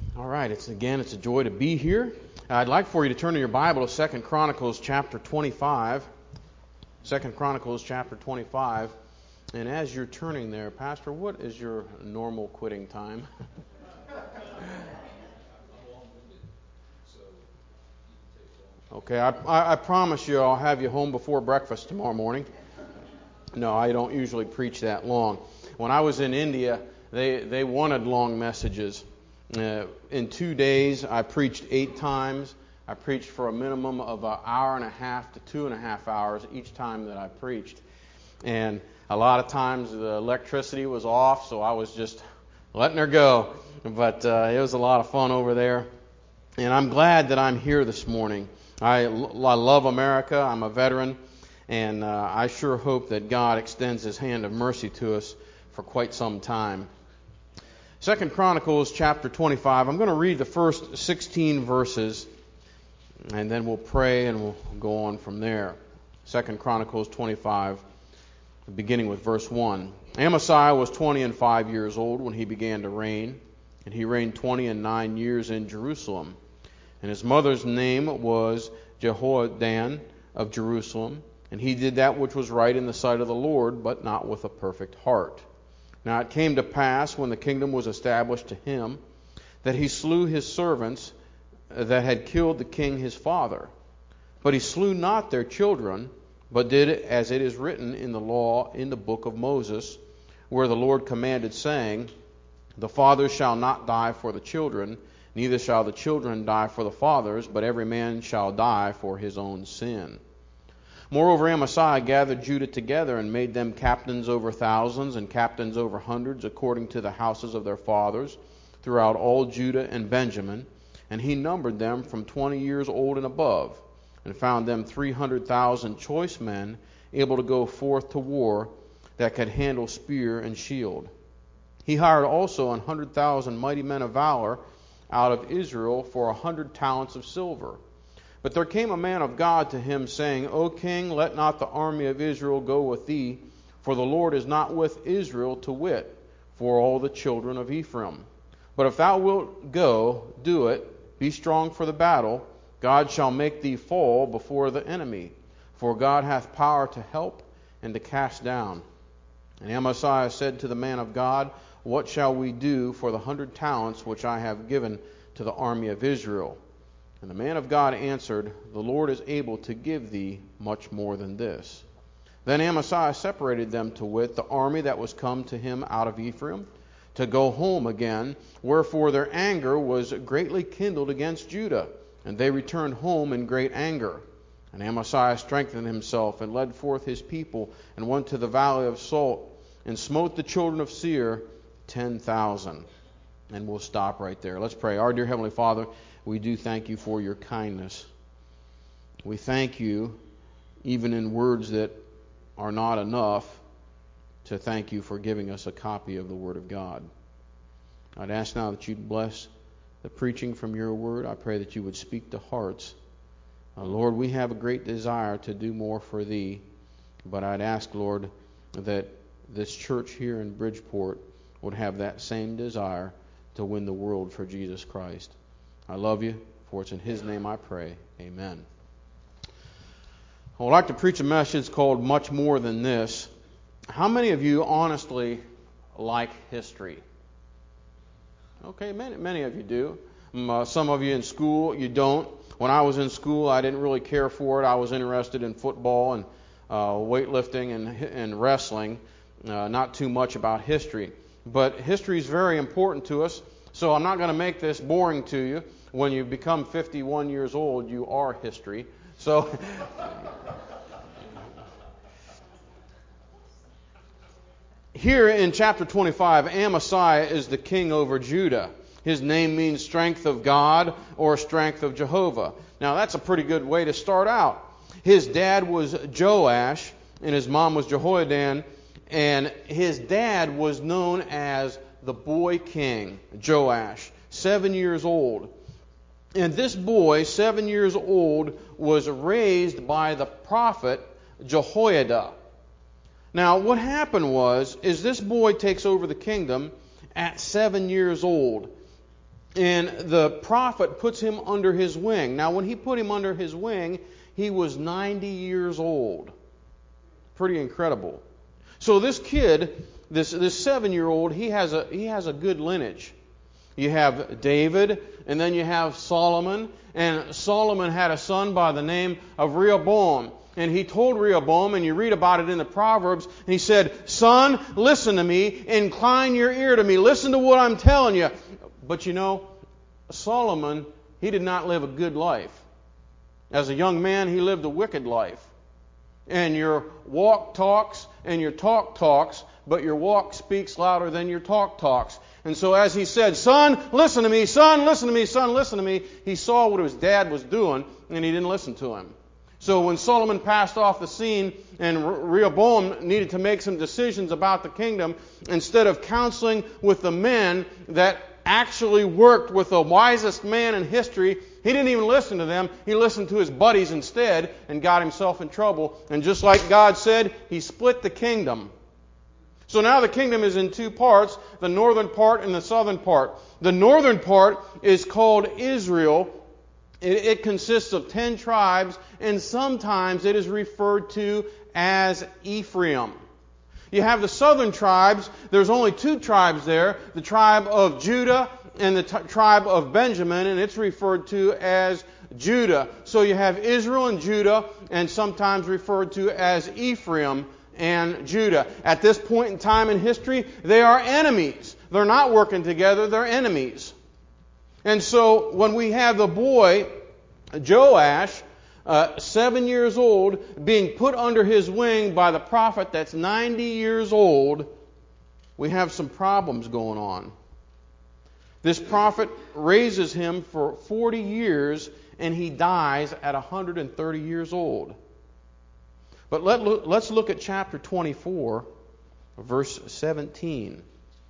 All right, it's a joy to be here. I'd like for you to turn to your Bible to 2 Chronicles chapter 25. 2 Chronicles chapter 25. And as you're turning there, Pastor, what is your normal quitting time? Okay, I promise you I'll have you home before breakfast tomorrow morning. No, I don't usually preach that long. When I was in India, they wanted long messages. In 2 days, I preached 8 times. I preached for a minimum of an hour and a half to 2.5 hours each time that I preached. And a lot of times the electricity was off, so I was just letting her go. But it was a lot of fun over there. And I'm glad that I'm here this morning. I love America. I'm a veteran. And I sure hope that God extends His hand of mercy to us for quite some time. 2 Chronicles chapter 25. I'm going to read the first 16 verses, and then we'll pray and we'll go on from there. 2 Chronicles 25, beginning with verse 1. Amaziah was 25 years old when he began to reign, and he reigned 29 years in Jerusalem. And his mother's name was Jehoaddan of Jerusalem, and he did that which was right in the sight of the Lord, but not with a perfect heart. Now it came to pass, when the kingdom was established to him, that he slew his servants that had killed the king his father. But he slew not their children, but did as it is written in the law in the book of Moses, where the Lord commanded, saying, The fathers shall not die for the children, neither shall the children die for the fathers, but every man shall die for his own sin. Moreover, Amaziah gathered Judah together and made them captains over thousands and captains over hundreds, according to the houses of their fathers, throughout all Judah and Benjamin. And he numbered them from 20 years old and above, and found them 300,000 choice men, able to go forth to war, that could handle spear and shield. He hired also 100,000 mighty men of valor out of Israel for 100 talents of silver. But there came a man of God to him, saying, O king, let not the army of Israel go with thee, for the Lord is not with Israel, to wit, for all the children of Ephraim. But if thou wilt go, do it, be strong for the battle. God shall make thee fall before the enemy, for God hath power to help and to cast down. And Amaziah said to the man of God, What shall we do for the 100 talents which I have given to the army of Israel? And the man of God answered, The Lord is able to give thee much more than this. Then Amaziah separated them, to wit, the army that was come to him out of Ephraim, to go home again, wherefore their anger was greatly kindled against Judah, and they returned home in great anger. And Amaziah strengthened himself, and led forth his people, and went to the valley of Salt, and smote the children of Seir 10,000. And we'll stop right there. Let's pray. Our dear Heavenly Father, we do thank you for your kindness. We thank you, even in words that are not enough, to thank you for giving us a copy of the Word of God. I'd ask now that you'd bless the preaching from your Word. I pray that you would speak to hearts. Lord, we have a great desire to do more for thee, but I'd ask, Lord, that this church here in Bridgeport would have that same desire to win the world for Jesus Christ. I love you, for it's in His name I pray. Amen. I would like to preach a message called Much More Than This. How many of you honestly like history? Okay, many of you do. Some of you in school, you don't. When I was in school, I didn't really care for it. I was interested in football and weightlifting and wrestling, not too much about history. But history is very important to us, so I'm not going to make this boring to you. When you become 51 years old, you are history. So, here in chapter 25, Amaziah is the king over Judah. His name means strength of God or strength of Jehovah. Now, that's a pretty good way to start out. His dad was Joash, and his mom was Jehoaddan, and his dad was known as the boy king, Joash, 7 years old. And this boy, 7 years old, was raised by the prophet Jehoiada. Now, what happened is this boy takes over the kingdom at 7 years old. And the prophet puts him under his wing. Now, when he put him under his wing, he was 90 years old. Pretty incredible. So this kid, this 7-year-old, he has a good lineage. You have David, and then you have Solomon. And Solomon had a son by the name of Rehoboam. And he told Rehoboam, and you read about it in the Proverbs, and he said, "Son, listen to me, incline your ear to me, listen to what I'm telling you." But you know, Solomon, he did not live a good life. As a young man, he lived a wicked life. And your walk talks and your talk talks, but your walk speaks louder than your talk talks. And so as he said, "Son, listen to me, son, listen to me, son, listen to me," he saw what his dad was doing, and he didn't listen to him. So when Solomon passed off the scene and Rehoboam needed to make some decisions about the kingdom, instead of counseling with the men that actually worked with the wisest man in history, he didn't even listen to them. He listened to his buddies instead and got himself in trouble. And just like God said, he split the kingdom. So now the kingdom is in two parts, the northern part and the southern part. The northern part is called Israel. It consists of 10 tribes, and sometimes it is referred to as Ephraim. You have the southern tribes. There's only 2 tribes there, the tribe of Judah and the tribe of Benjamin, and it's referred to as Judah. So you have Israel and Judah, and sometimes referred to as Ephraim and Judah. At this point in time in history, they are enemies. They're not working together, they're enemies. And so when we have the boy, Joash, 7 years old, being put under his wing by the prophet that's 90 years old, we have some problems going on. This prophet raises him for 40 years, and he dies at 130 years old. But let's look at chapter 24, verse 17.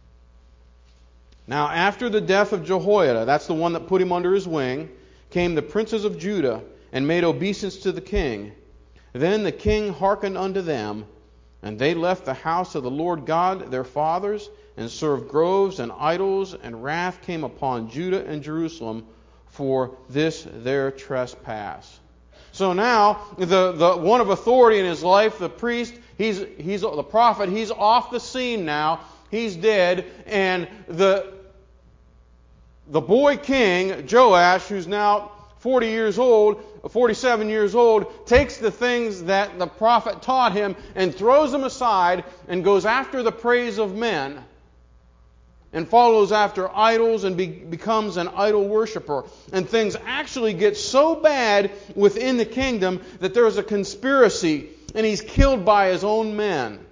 Now, after the death of Jehoiada, that's the one that put him under his wing, came the princes of Judah and made obeisance to the king. Then the king hearkened unto them, and they left the house of the Lord God their fathers, and served groves and idols, and wrath came upon Judah and Jerusalem for this their trespass. So now, the one of authority in his life, the priest, he's the prophet, he's off the scene now. He's dead, and the boy king, Joash, who's now 47 years old, takes the things that the prophet taught him and throws them aside and goes after the praise of men and follows after idols and becomes an idol worshiper. And things actually get so bad within the kingdom that there's a conspiracy and he's killed by his own men.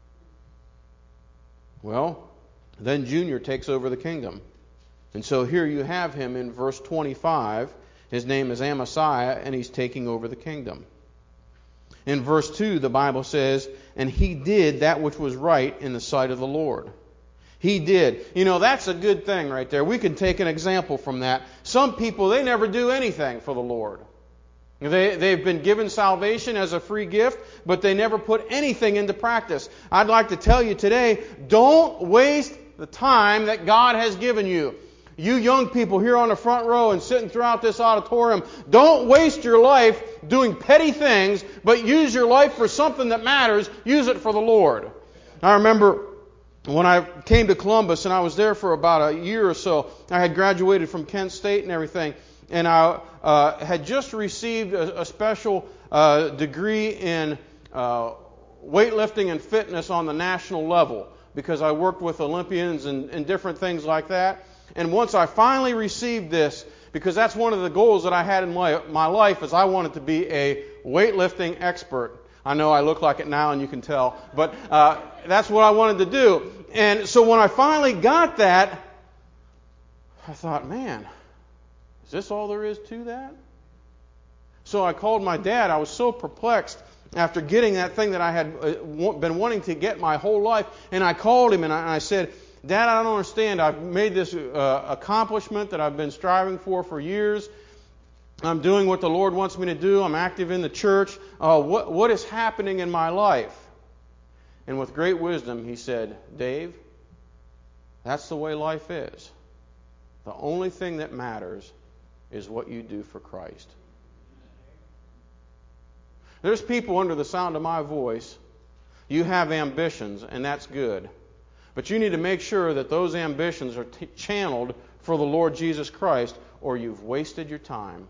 Well, then Junior takes over the kingdom. And so here you have him in verse 25. His name is Amaziah, and he's taking over the kingdom. In verse 2, the Bible says, "And he did that which was right in the sight of the Lord." He did. You know, that's a good thing right there. We can take an example from that. Some people, they never do anything for the Lord. They've been given salvation as a free gift, but they never put anything into practice. I'd like to tell you today, don't waste the time that God has given you. You young people here on the front row and sitting throughout this auditorium, don't waste your life doing petty things, but use your life for something that matters. Use it for the Lord. I remember when I came to Columbus, and I was there for about a year or so. I had graduated from Kent State and everything, and I had just received a special degree in weightlifting and fitness on the national level, because I worked with Olympians and different things like that. And once I finally received this, because that's one of the goals that I had in my life, is I wanted to be a weightlifting expert. I know I look like it now, and you can tell, but that's what I wanted to do. And so when I finally got that, I thought, man, is this all there is to that? So I called my dad. I was so perplexed after getting that thing that I had been wanting to get my whole life. And I called him and I said, "Dad, I don't understand. I've made this accomplishment that I've been striving for years. I'm doing what the Lord wants me to do. I'm active in the church. What is happening in my life?" And with great wisdom, he said, "Dave, that's the way life is. The only thing that matters is what you do for Christ. There's people under the sound of my voice. You have ambitions, and that's good. But you need to make sure that those ambitions are channeled for the Lord Jesus Christ, or you've wasted your time.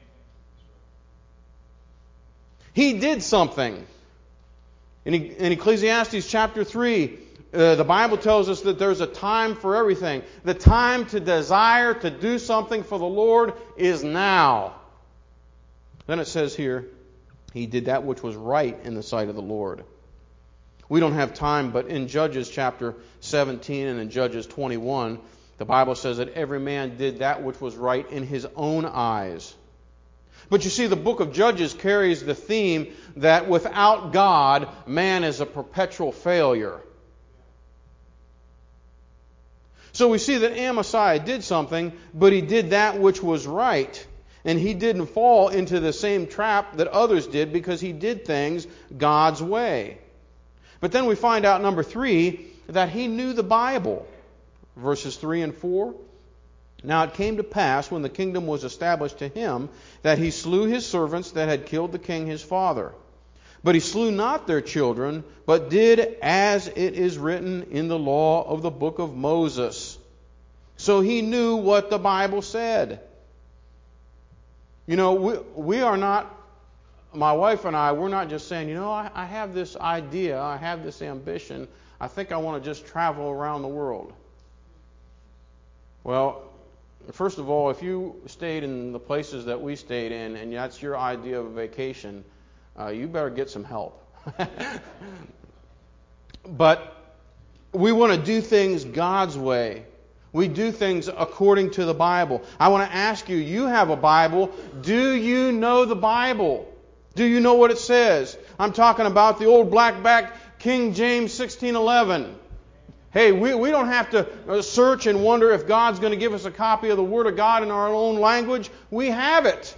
He did something. In Ecclesiastes chapter 3, the Bible tells us that there's a time for everything. The time to desire to do something for the Lord is now. Then it says here, he did that which was right in the sight of the Lord. We don't have time, but in Judges chapter 17 and in Judges 21, the Bible says that every man did that which was right in his own eyes. But you see, the book of Judges carries the theme that without God, man is a perpetual failure. So we see that Amaziah did something, but he did that which was right. And he didn't fall into the same trap that others did because he did things God's way. But then we find out, number 3, that he knew the Bible. Verses 3 and 4. Now it came to pass, when the kingdom was established to him, that he slew his servants that had killed the king his father. But he slew not their children, but did as it is written in the law of the book of Moses. So he knew what the Bible said. You know, we are not, my wife and I, we're not just saying, I have this idea, I have this ambition, I think I want to just travel around the world. Well, first of all, if you stayed in the places that we stayed in, and that's your idea of a vacation, you better get some help. But we want to do things God's way. We do things according to the Bible. I want to ask you, you have a Bible. Do you know the Bible? Do you know what it says? I'm talking about the old blackback King James 1611. Hey, we don't have to search and wonder if God's going to give us a copy of the Word of God in our own language. We have it.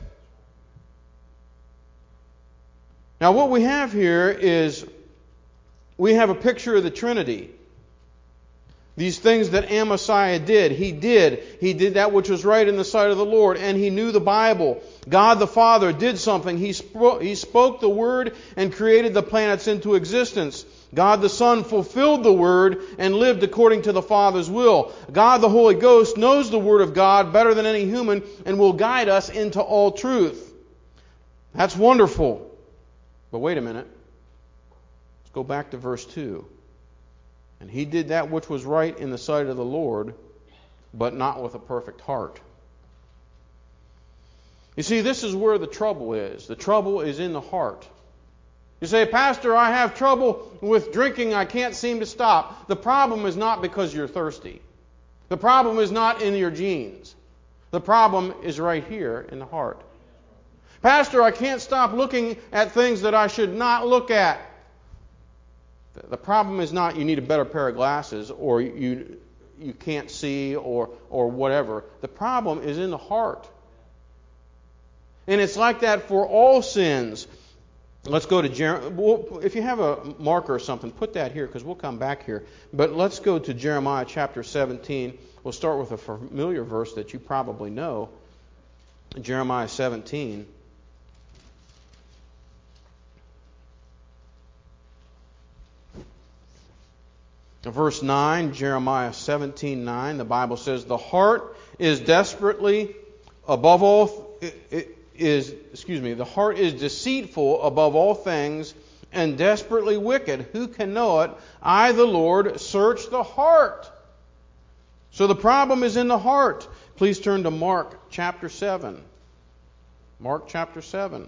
Now what we have here is we have a picture of the Trinity. These things that Amaziah did, he did. He did that which was right in the sight of the Lord, and he knew the Bible. God the Father did something. He spoke the Word and created the planets into existence. God the Son fulfilled the Word and lived according to the Father's will. God the Holy Ghost knows the Word of God better than any human and will guide us into all truth. That's wonderful. But wait a minute. Let's go back to verse 2. And he did that which was right in the sight of the Lord, but not with a perfect heart. You see, this is where the trouble is. The trouble is in the heart. You say, Pastor, I have trouble with drinking. I can't seem to stop. The problem is not because you're thirsty. The problem is not in your genes. The problem is right here in the heart. Pastor, I can't stop looking at things that I should not look at. The problem is not you need a better pair of glasses or you can't see or whatever. The problem is in the heart. And it's like that for all sins. Let's go to Jeremiah. If you have a marker or something, put that here because we'll come back here. But let's go to Jeremiah chapter 17. We'll start with a familiar verse that you probably know. Jeremiah 17. Verse 9, Jeremiah 17:9, the Bible says, the heart is desperately above all the heart is deceitful above all things and desperately wicked. Who can know it? I, the Lord, search the heart. So the problem is in the heart. Please turn to Mark chapter 7. Mark chapter 7.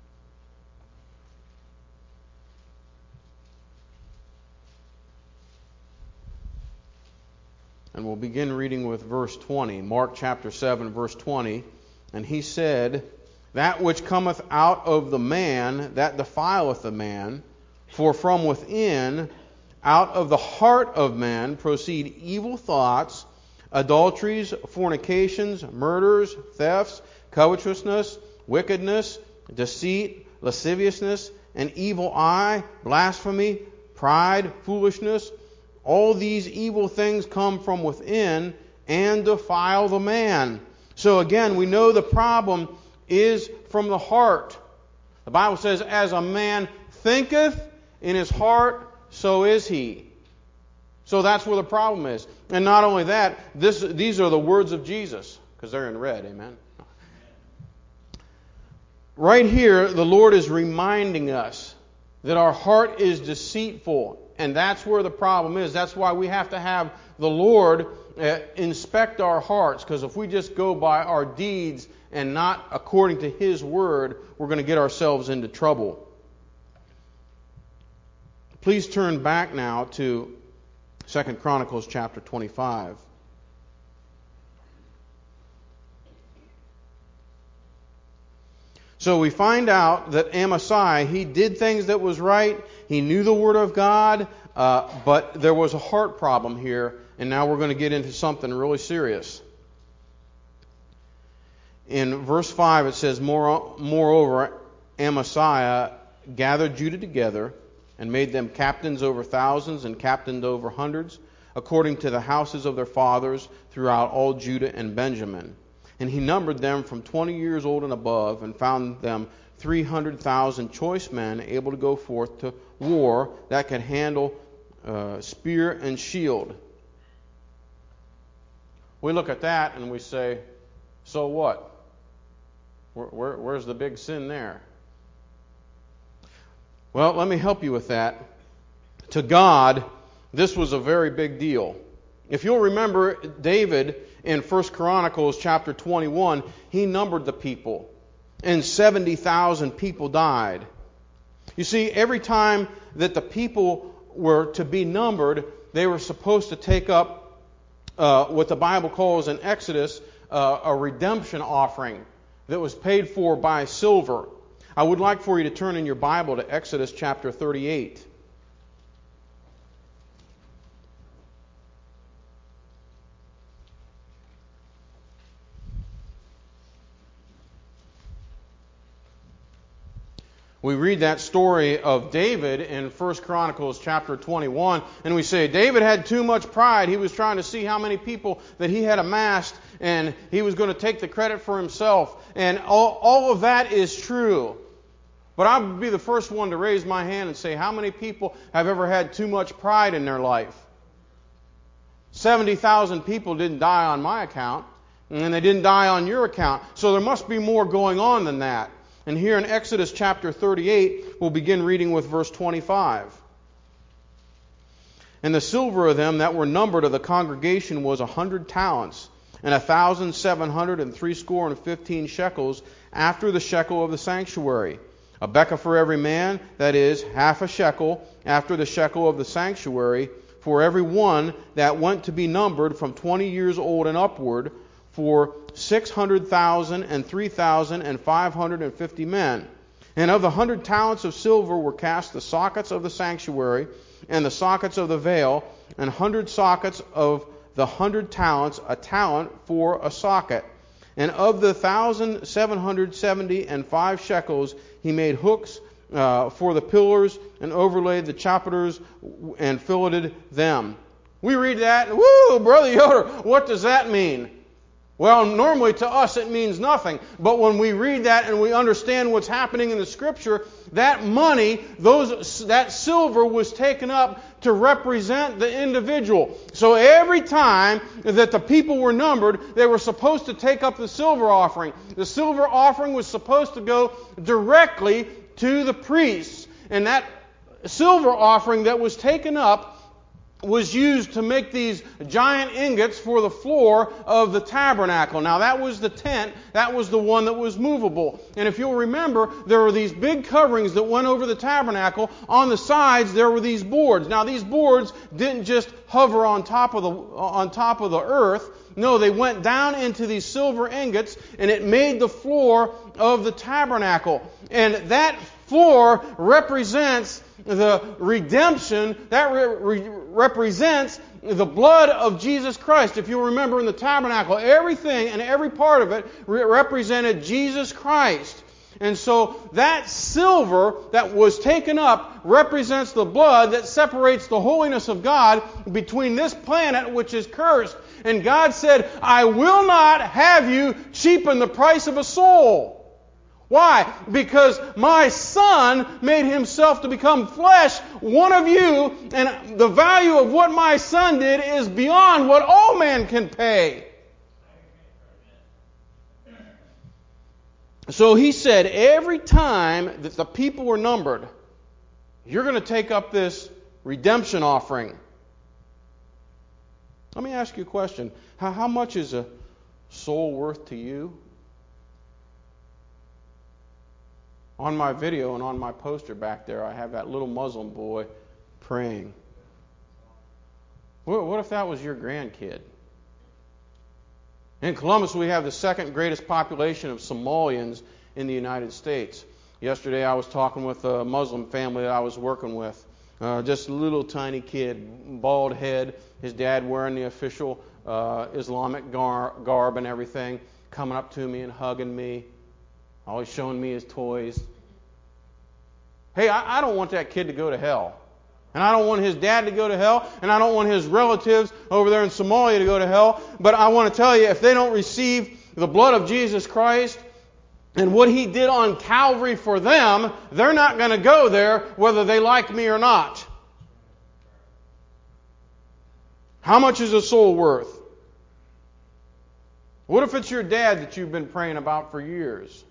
And we'll begin reading with verse 20. Mark chapter 7, verse 20. And he said, that which cometh out of the man, that defileth the man. For from within, out of the heart of man, proceed evil thoughts, adulteries, fornications, murders, thefts, covetousness, wickedness, deceit, lasciviousness, an evil eye, blasphemy, pride, foolishness. All these evil things come from within and defile the man. So again, we know the problem is from the heart. The Bible says, as a man thinketh in his heart, so is he. So that's where the problem is. And not only that, these are the words of Jesus, because they're in red, amen? Right here, the Lord is reminding us that our heart is deceitful, and that's where the problem is. That's why we have to have the Lord inspect our hearts, because if we just go by our deeds and not according to His Word, we're going to get ourselves into trouble. Please turn back now to 2 Chronicles chapter 25. So we find out that Amaziah, he did things that was right. He knew the Word of God, but there was a heart problem here, and now we're going to get into something really serious. In verse 5 it says, Moreover, Amaziah gathered Judah together and made them captains over thousands and captains over hundreds, according to the houses of their fathers throughout all Judah and Benjamin. And he numbered them from 20 years old and above, and found them 300,000 choice men able to go forth to war, that could handle spear and shield. We look at that and we say, so what? Where's the big sin there? Well, let me help you with that. To God, this was a very big deal. If you'll remember David in 1 Chronicles chapter 21, he numbered the people, and 70,000 people died. You see, every time that the people were to be numbered, they were supposed to take up what the Bible calls in Exodus a redemption offering that was paid for by silver. I would like for you to turn in your Bible to Exodus chapter 38. We read that story of David in 1 Chronicles chapter 21, and we say, David had too much pride. He was trying to see how many people that he had amassed, and he was going to take the credit for himself. And all of that is true. But I would be the first one to raise my hand and say, how many people have ever had too much pride in their life? 70,000 people didn't die on my account, and they didn't die on your account. So there must be more going on than that. And here in Exodus chapter 38, we'll begin reading with verse 25. And the silver of them that were numbered of the congregation was 100 talents, and 1,715 shekels, after the shekel of the sanctuary. A bekah for every man, that is, half a shekel, after the shekel of the sanctuary, for every one that went to be numbered from 20 years old and upward, for 600,000 and 3,550 men. And of the 100 talents of silver were cast the sockets of the sanctuary, and the sockets of the veil, and 100 sockets of the 100 talents, a talent for a socket. And of the 1,775 shekels, he made hooks for the pillars, and overlaid the chapiters, and filleted them. We read that, and woo, Brother Yoder, what does that mean? Well, normally to us it means nothing. But when we read that and we understand what's happening in the Scripture, that money, that silver was taken up to represent the individual. So every time that the people were numbered, they were supposed to take up the silver offering. The silver offering was supposed to go directly to the priests. And that silver offering that was taken up was used to make these giant ingots for the floor of the tabernacle. Now that was the tent. That was the one that was movable. And if you'll remember, there were these big coverings that went over the tabernacle. On the sides there were these boards. Now these boards didn't just hover on top of the earth. No, they went down into these silver ingots, and it made the floor of the tabernacle. And that floor represents the redemption, that represents the blood of Jesus Christ. If you remember in the tabernacle, everything and every part of it represented Jesus Christ. And so that silver that was taken up represents the blood that separates the holiness of God between this planet, which is cursed, And God said, I will not have you cheapen the price of a soul. Why? Because my Son made Himself to become flesh, one of you, and the value of what my Son did is beyond what all man can pay. So He said, every time that the people were numbered, you're going to take up this redemption offering. Let me ask you a question. How much is a soul worth to you? On my video and on my poster back there, I have that little Muslim boy praying. What if that was your grandkid? In Columbus, we have the second greatest population of Somalians in the United States. Yesterday, I was talking with a Muslim family that I was working with. Just a little tiny kid, bald head, his dad wearing the official Islamic garb and everything, coming up to me and hugging me, always showing me his toys. Hey, I don't want that kid to go to hell. And I don't want his dad to go to hell. And I don't want his relatives over there in Somalia to go to hell. But I want to tell you, if they don't receive the blood of Jesus Christ and what He did on Calvary for them, they're not going to go there whether they like me or not. How much is a soul worth? What if it's your dad that you've been praying about for years?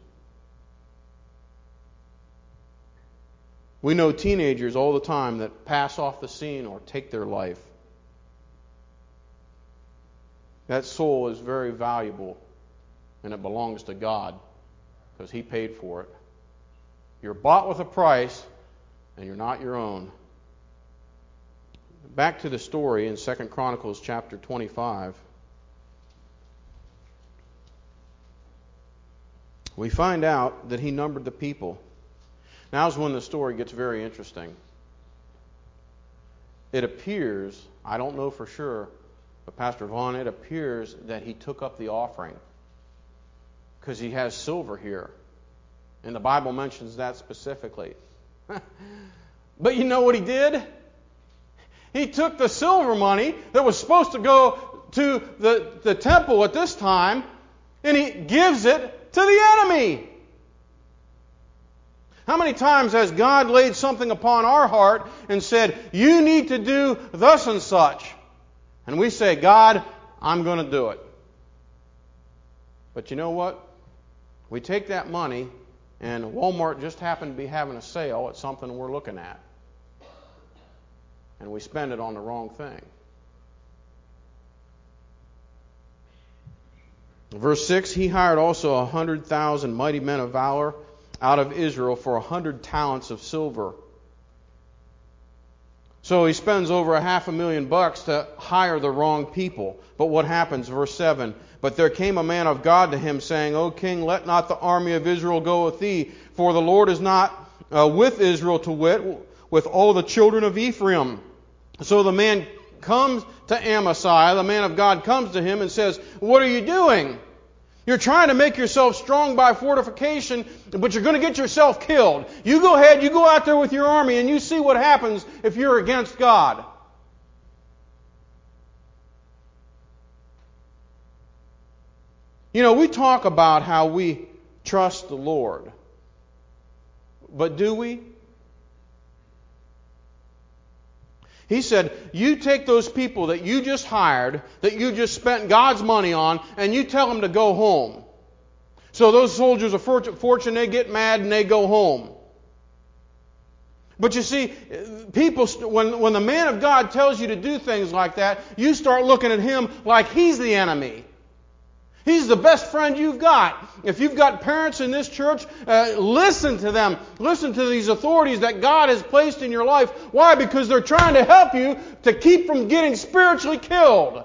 We know teenagers all the time that pass off the scene or take their life. That soul is very valuable, and it belongs to God because He paid for it. You're bought with a price, and you're not your own. Back to the story in 2 Chronicles chapter 25. We find out that he numbered the people. Now's when the story gets very interesting. It appears, I don't know for sure, but Pastor Vaughn, it appears that he took up the offering because he has silver here. And the Bible mentions that specifically. But you know what he did? He took the silver money that was supposed to go to the temple at this time, and he gives it to the enemy. How many times has God laid something upon our heart and said, you need to do thus and such? And we say, God, I'm going to do it. But you know what? We take that money, and Walmart just happened to be having a sale at something we're looking at. And we spend it on the wrong thing. Verse 6, he hired also 100,000 mighty men of valor out of Israel for 100 talents of silver. So he spends over $500,000 to hire the wrong people. But what happens? Verse 7, but there came a man of God to him, saying, O king, let not the army of Israel go with thee, for the Lord is not with Israel, to wit, with all the children of Ephraim. So the man comes to Amasai, the man of God comes to him and says, what are you doing? You're trying to make yourself strong by fortification, but you're going to get yourself killed. You go ahead, you go out there with your army, and you see what happens if you're against God. You know, we talk about how we trust the Lord. But do we? He said, you take those people that you just hired, that you just spent God's money on, and you tell them to go home. So those soldiers of fortune, they get mad and they go home. But you see, people, when the man of God tells you to do things like that, you start looking at him like he's the enemy. He's the best friend you've got. If you've got parents in this church, listen to them. Listen to these authorities that God has placed in your life. Why? Because they're trying to help you to keep from getting spiritually killed.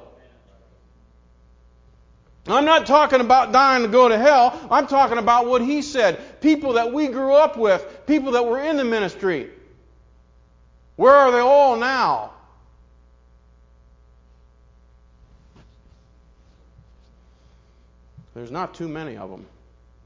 I'm not talking about dying to go to hell. I'm talking about what he said. People that we grew up with. People that were in the ministry. Where are they all now? There's not too many of them.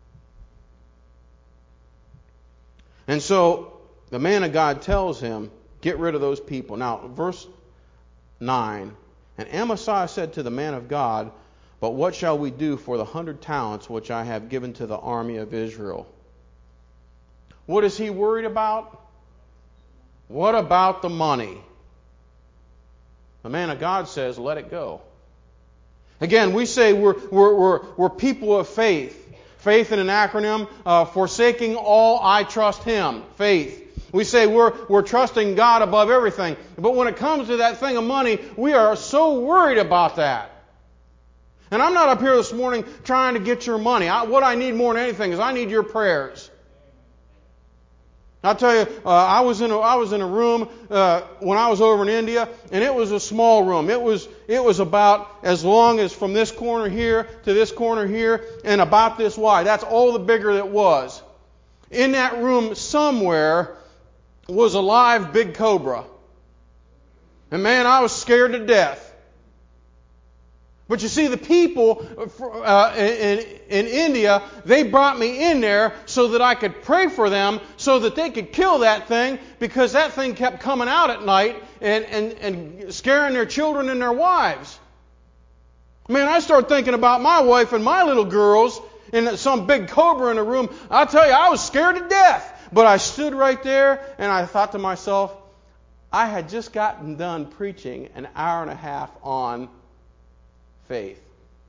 And so the man of God tells him, get rid of those people. Now, verse 9, And Amaziah said to the man of God, "But what shall we do for the 100 talents which I have given to the army of Israel?" What is he worried about? What about the money? The man of God says, let it go. Again, we say we're people of faith. Faith in an acronym, forsaking all, I trust Him. Faith. We say we're trusting God above everything. But when it comes to that thing of money, we are so worried about that. And I'm not up here this morning trying to get your money. What I need more than anything is I need your prayers. I'll tell you, I was in a room when I was over in India, and it was a small room. It was about as long as from this corner here to this corner here, and about this wide. That's all the bigger it was. In that room somewhere was a live big cobra. And man, I was scared to death. But you see, the people in India, they brought me in there so that I could pray for them, so that they could kill that thing, because that thing kept coming out at night and scaring their children and their wives. Man, I started thinking about my wife and my little girls and some big cobra in the room. I'll tell you, I was scared to death. But I stood right there and I thought to myself, I had just gotten done preaching an hour and a half on faith.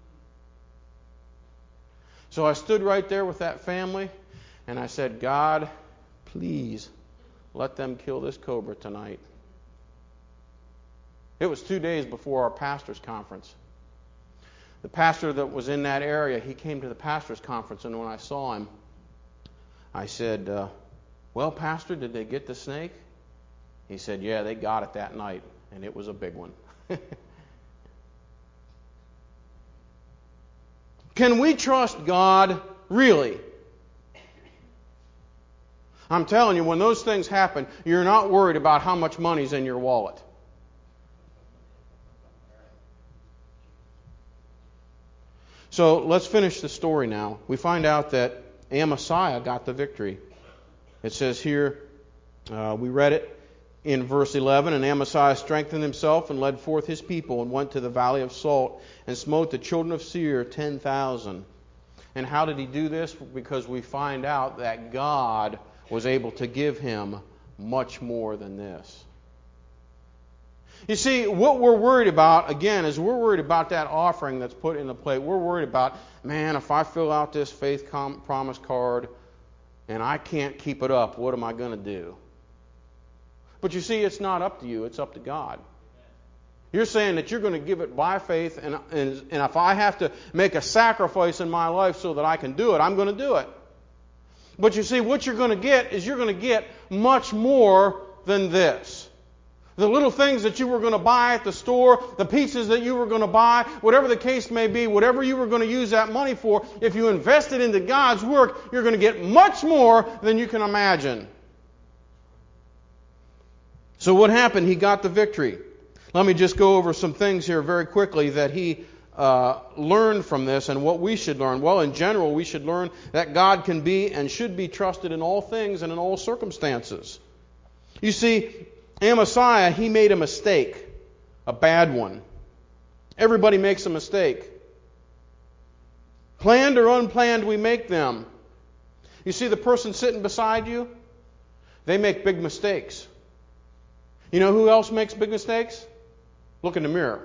So I stood right there with that family and I said, God, please let them kill this cobra tonight. It was 2 days before our pastor's conference. The pastor that was in that area, he came to the pastor's conference, and when I saw him, I said, well, Pastor, did they get the snake? He said, yeah, they got it that night, and it was a big one. Can we trust God really? I'm telling you, when those things happen, you're not worried about how much money's in your wallet. So let's finish the story now. We find out that Amaziah got the victory. It says here, we read it in verse 11, and Amaziah strengthened himself and led forth his people and went to the valley of Salt and smote the children of Seir 10,000. And how did he do this? Because we find out that God was able to give him much more than this. You see, what we're worried about, again, is we're worried about that offering that's put in the plate. We're worried about, man, if I fill out this faith promise card and I can't keep it up, what am I going to do? But you see, it's not up to you. It's up to God. You're saying that you're going to give it by faith, and if I have to make a sacrifice in my life so that I can do it, I'm going to do it. But you see, what you're going to get is you're going to get much more than this. The little things that you were going to buy at the store, the pizzas that you were going to buy, whatever the case may be, whatever you were going to use that money for, if you invest it into God's work, you're going to get much more than you can imagine. So what happened? He got the victory. Let me just go over some things here very quickly that he learned from this and what we should learn. Well, in general, we should learn that God can be and should be trusted in all things and in all circumstances. You see, Amaziah, he made a mistake, a bad one. Everybody makes a mistake. Planned or unplanned, we make them. You see the person sitting beside you? They make big mistakes. You know who else makes big mistakes? Look in the mirror.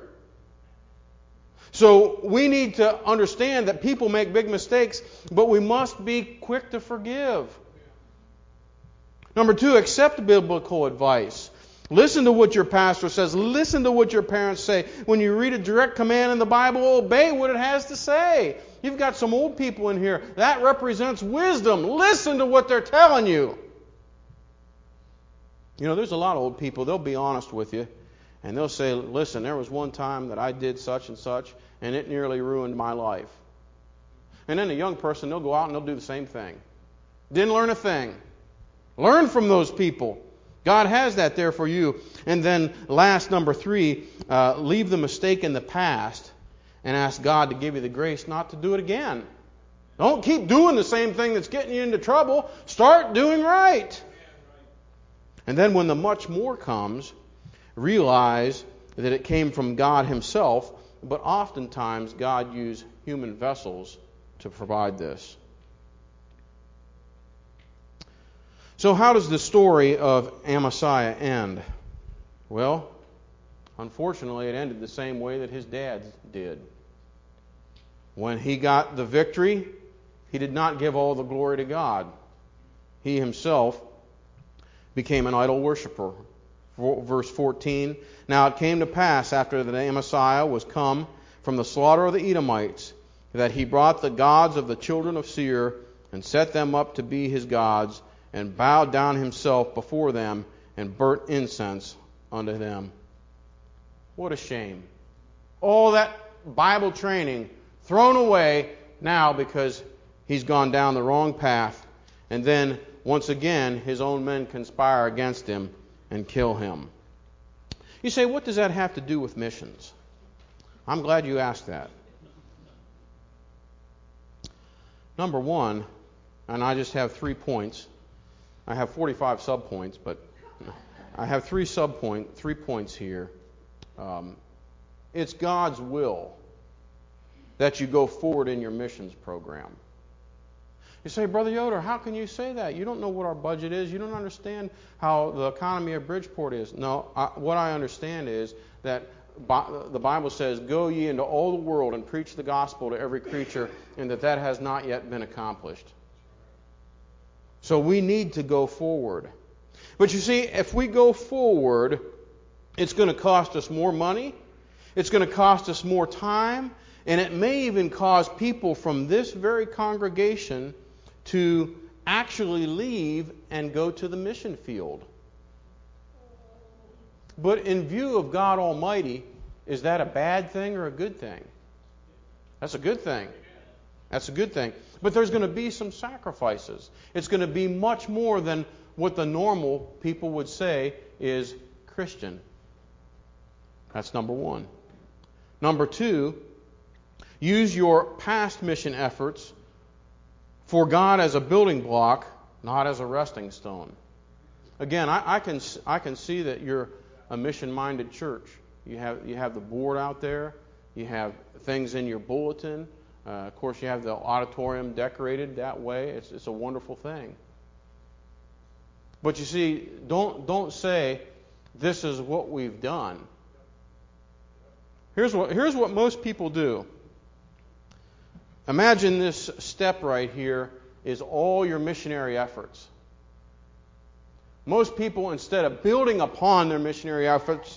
So we need to understand that people make big mistakes, but we must be quick to forgive. Number 2, accept biblical advice. Listen to what your pastor says. Listen to what your parents say. When you read a direct command in the Bible, obey what it has to say. You've got some old people in here. That represents wisdom. Listen to what they're telling you. You know, there's a lot of old people. They'll be honest with you. And they'll say, listen, there was one time that I did such and such, and it nearly ruined my life. And then a young person, they'll go out and they'll do the same thing. Didn't learn a thing. Learn from those people. God has that there for you. And then last, number 3, leave the mistake in the past and ask God to give you the grace not to do it again. Don't keep doing the same thing that's getting you into trouble. Start doing right. And then when the much more comes, realize that it came from God Himself, but oftentimes God used human vessels to provide this. So how does the story of Amaziah end? Well, unfortunately, it ended the same way that his dad did. When he got the victory, he did not give all the glory to God. He himself became an idol worshiper. Verse 14, Now it came to pass after that Amaziah was come from the slaughter of the Edomites, that he brought the gods of the children of Seir and set them up to be his gods, and bowed down himself before them and burnt incense unto them. What a shame. All that Bible training thrown away now because he's gone down the wrong path. And then, once again, his own men conspire against him and kill him. You say, what does that have to do with missions? I'm glad you asked that. Number one, and I just have 3 points. I have 45 subpoints, but I have 3 points here. It's God's will that you go forward in your missions program. You say, Brother Yoder, how can you say that? You don't know what our budget is. You don't understand how the economy of Bridgeport is. No, what I understand is that the Bible says, Go ye into all the world and preach the gospel to every creature, and that has not yet been accomplished. So we need to go forward. But you see, if we go forward, it's going to cost us more money, it's going to cost us more time, and it may even cause people from this very congregation to actually leave and go to the mission field. But in view of God Almighty, is that a bad thing or a good thing? That's a good thing. That's a good thing. But there's going to be some sacrifices. It's going to be much more than what the normal people would say is Christian. That's number one. Number two, use your past mission efforts for God as a building block, not as a resting stone. Again, I can see that you're a mission-minded church. You have the board out there. You have things in your bulletin. Of course, you have the auditorium decorated that way. It's a wonderful thing. But you see, don't say this is what we've done. Here's what most people do. Imagine this step right here is all your missionary efforts. Most people, instead of building upon their missionary efforts,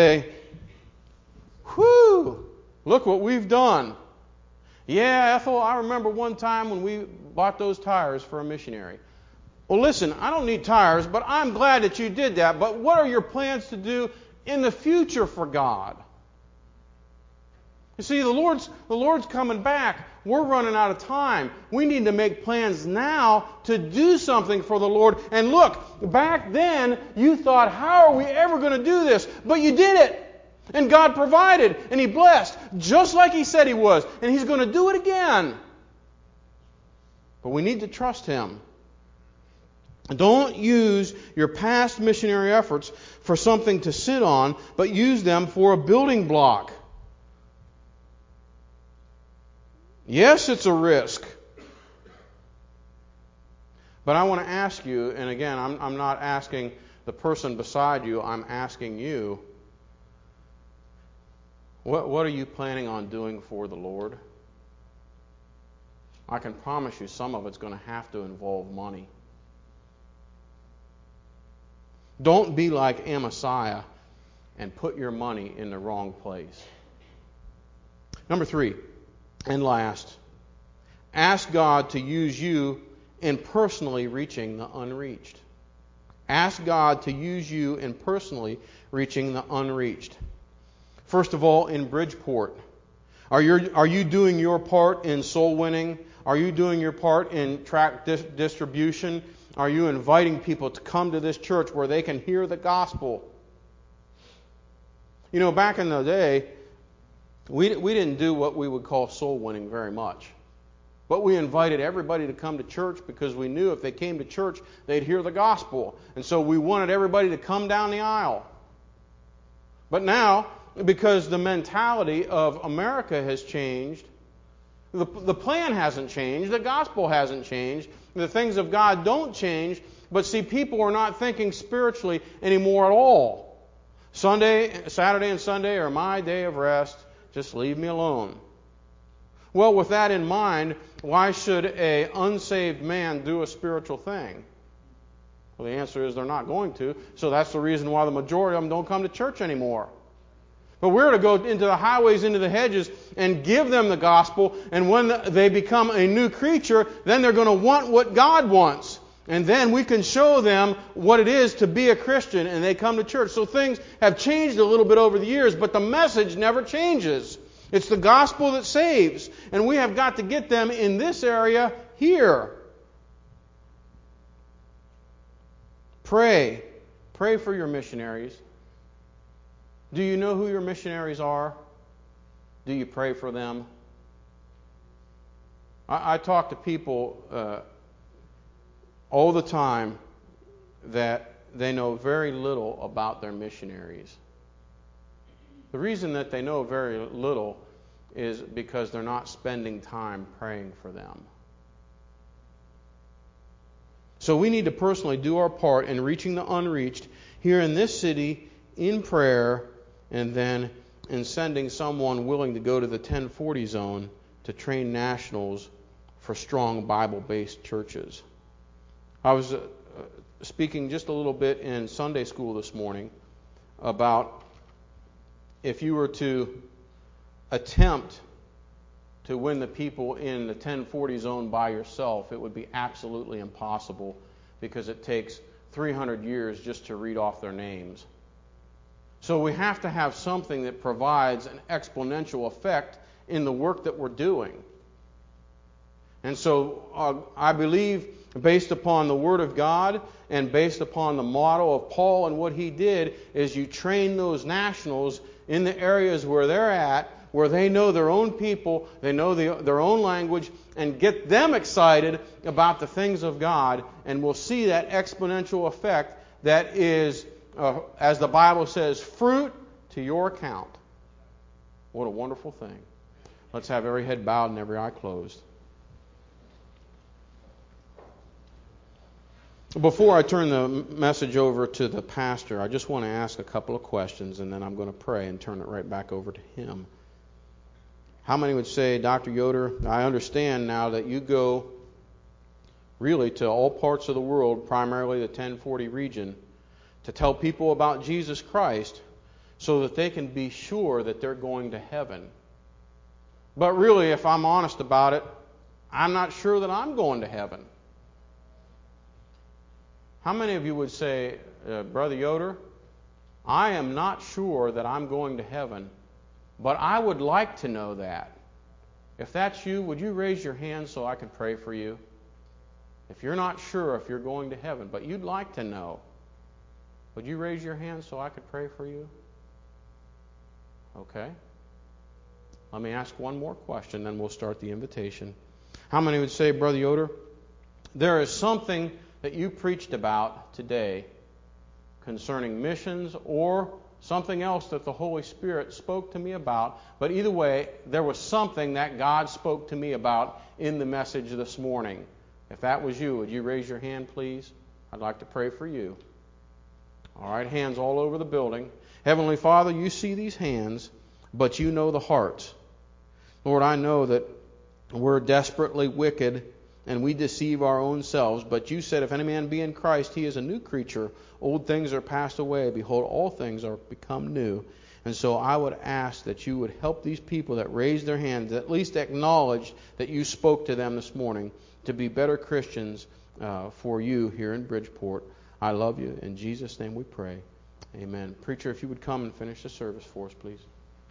look what we've done. Yeah, Ethel, I remember one time when we bought those tires for a missionary. Well, listen, I don't need tires, but I'm glad that you did that. But what are your plans to do in the future for God? You see, the Lord's coming back. We're running out of time. We need to make plans now to do something for the Lord. And look, back then, you thought, how are we ever going to do this? But you did it. And God provided, and He blessed, just like He said He was. And He's going to do it again. But we need to trust Him. Don't use your past missionary efforts for something to sit on, but use them for a building block. Yes, it's a risk. But I want to ask you, and again, I'm not asking the person beside you, I'm asking you, what are you planning on doing for the Lord? I can promise you some of it's going to have to involve money. Don't be like Amaziah and put your money in the wrong place. Number 3, and last, ask God to use you in personally reaching the unreached. Ask God to use you in personally reaching the unreached. First of all, in Bridgeport, are you doing your part in soul winning? Are you doing your part in tract distribution? Are you inviting people to come to this church where they can hear the gospel? You know, back in the day, we didn't do what we would call soul winning very much. But we invited everybody to come to church because we knew if they came to church, they'd hear the gospel. And so we wanted everybody to come down the aisle. But now, because the mentality of America has changed. The plan hasn't changed. The gospel hasn't changed. The things of God don't change. But see, people are not thinking spiritually anymore at all. Saturday and Sunday are my day of rest. Just leave me alone. Well, with that in mind, why should an unsaved man do a spiritual thing? Well, the answer is they're not going to. So that's the reason why the majority of them don't come to church anymore. But we're to go into the highways, into the hedges, and give them the gospel. And when they become a new creature, then they're going to want what God wants. And then we can show them what it is to be a Christian, and they come to church. So things have changed a little bit over the years, but the message never changes. It's the gospel that saves. And we have got to get them in this area here. Pray. Pray for your missionaries. Do you know who your missionaries are? Do you pray for them? I talk to people all the time that they know very little about their missionaries. The reason that they know very little is because they're not spending time praying for them. So we need to personally do our part in reaching the unreached here in this city in prayer, and then in sending someone willing to go to the 1040 zone to train nationals for strong Bible-based churches. I was speaking just a little bit in Sunday school this morning about if you were to attempt to win the people in the 1040 zone by yourself, it would be absolutely impossible because it takes 300 years just to read off their names. So we have to have something that provides an exponential effect in the work that we're doing. And so I believe, based upon the Word of God and based upon the model of Paul and what he did, is you train those nationals in the areas where they're at, where they know their own people, they know their own language, and get them excited about the things of God, and we'll see that exponential effect that is, as the Bible says, fruit to your account. What a wonderful thing. Let's have every head bowed and every eye closed. Before I turn the message over to the pastor, I just want to ask a couple of questions, and then I'm going to pray and turn it right back over to him. How many would say, Dr. Yoder, I understand now that you go really to all parts of the world, primarily the 1040 region, to tell people about Jesus Christ so that they can be sure that they're going to heaven. But really, if I'm honest about it, I'm not sure that I'm going to heaven. How many of you would say, Brother Yoder, I am not sure that I'm going to heaven, but I would like to know that. If that's you, would you raise your hand so I can pray for you? If you're not sure if you're going to heaven, but you'd like to know, would you raise your hand so I could pray for you? Okay. Let me ask one more question, then we'll start the invitation. How many would say, Brother Yoder, there is something that you preached about today concerning missions or something else that the Holy Spirit spoke to me about, but either way, there was something that God spoke to me about in the message this morning. If that was you, would you raise your hand, please? I'd like to pray for you. All right, hands all over the building. Heavenly Father, you see these hands, but you know the hearts. Lord, I know that we're desperately wicked and we deceive our own selves, but you said, if any man be in Christ, he is a new creature. Old things are passed away. Behold, all things are become new. And so I would ask that you would help these people that raised their hands, at least acknowledge that you spoke to them this morning, to be better Christians for you here in Bridgeport. I love you. In Jesus' name we pray. Amen. Preacher, if you would come and finish the service for us, please.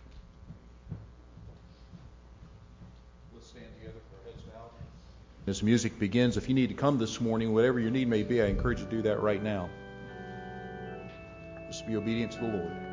Let's stand together for heads bowed. As music begins, if you need to come this morning, whatever your need may be, I encourage you to do that right now. Just be obedient to the Lord.